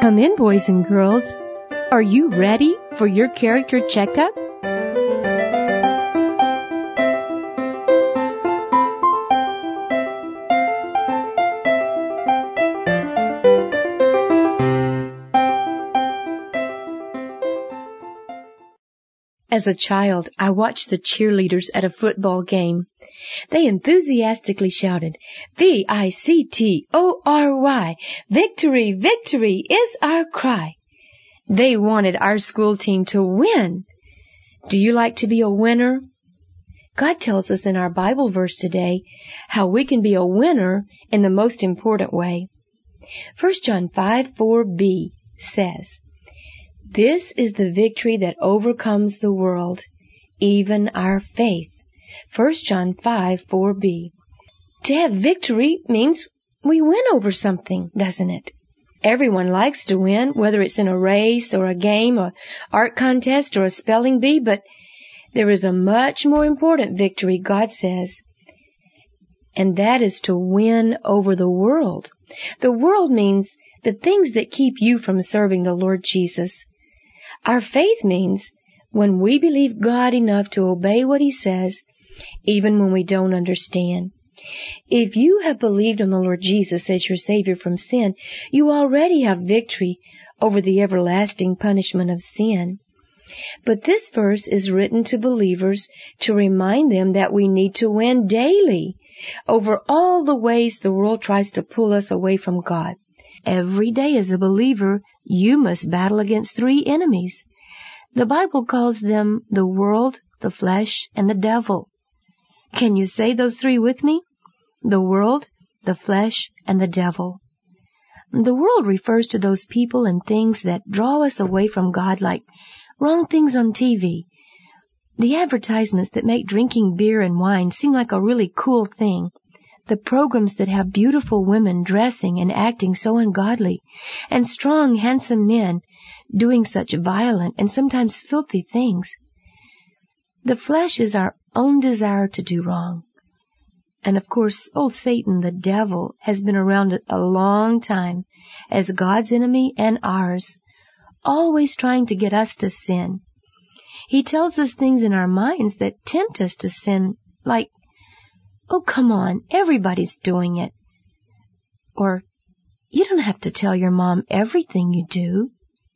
Come in, boys and girls. Are you ready for your character checkup? As a child, I watched the cheerleaders at a football game. They enthusiastically shouted, V-I-C-T-O-R-Y, victory, victory is our cry. They wanted our school team to win. Do you like to be a winner? God tells us in our Bible verse today how we can be a winner in the most important way. 1 John 5:4b says, This is the victory that overcomes the world, even our faith. 1 John 5:4b. To have victory means we win over something, doesn't it? Everyone likes to win, whether it's in a race or a game, or art contest or a spelling bee, but there is a much more important victory, God says, and that is to win over the world. The world means the things that keep you from serving the Lord Jesus. Our faith means when we believe God enough to obey what He says, even when we don't understand. If you have believed on the Lord Jesus as your Savior from sin, you already have victory over the everlasting punishment of sin. But this verse is written to believers to remind them that we need to win daily over all the ways the world tries to pull us away from God. Every day as a believer, you must battle against three enemies. The Bible calls them the world, the flesh, and the devil. Can you say those three with me? The world, the flesh, and the devil. The world refers to those people and things that draw us away from God, like wrong things on TV, the advertisements that make drinking beer and wine seem like a really cool thing, the programs that have beautiful women dressing and acting so ungodly, and strong, handsome men doing such violent and sometimes filthy things. The flesh is our own desire to do wrong. And of course, old Satan, the devil, has been around a long time as God's enemy and ours, always trying to get us to sin. He tells us things in our minds that tempt us to sin, like, oh, come on, everybody's doing it. Or, you don't have to tell your mom everything you do.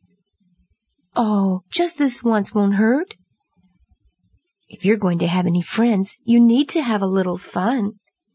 Oh, just this once won't hurt. If you're going to have any friends, you need to have a little fun.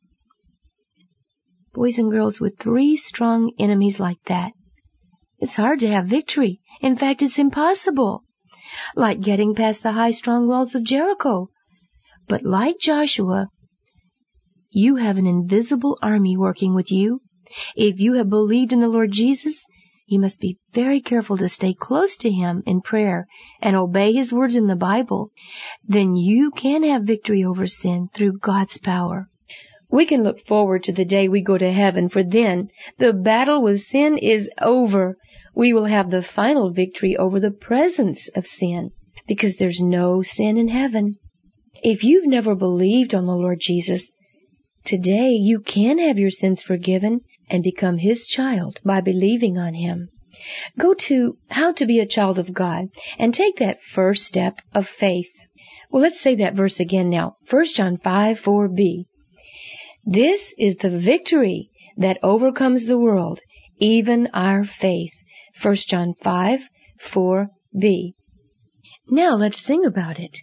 Boys and girls, with three strong enemies like that, it's hard to have victory. In fact, it's impossible. Like getting past the high, strong walls of Jericho. But like Joshua, you have an invisible army working with you. If you have believed in the Lord Jesus, you must be very careful to stay close to Him in prayer and obey His words in the Bible. Then you can have victory over sin through God's power. We can look forward to the day we go to heaven, for then the battle with sin is over. We will have the final victory over the presence of sin, because there's no sin in heaven. If you've never believed on the Lord Jesus, today you can have your sins forgiven and become His child by believing on Him. Go to How to Be a Child of God and take that first step of faith. Well, let's say that verse again now. 1 John 5:4b. This is the victory that overcomes the world, even our faith. 1 John 5:4b. Now let's sing about it.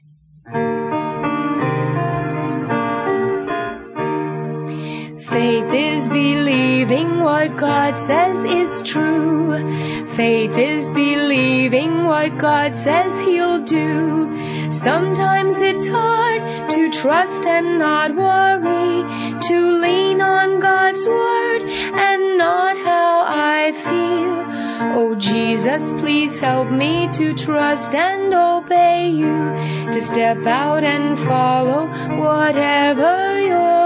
Faith is believing what God says is true. Faith is believing what God says He'll do. Sometimes it's hard to trust and not worry, to lean on God's word and not how I feel. Oh Jesus, please help me to trust and obey You, to step out and follow whatever You're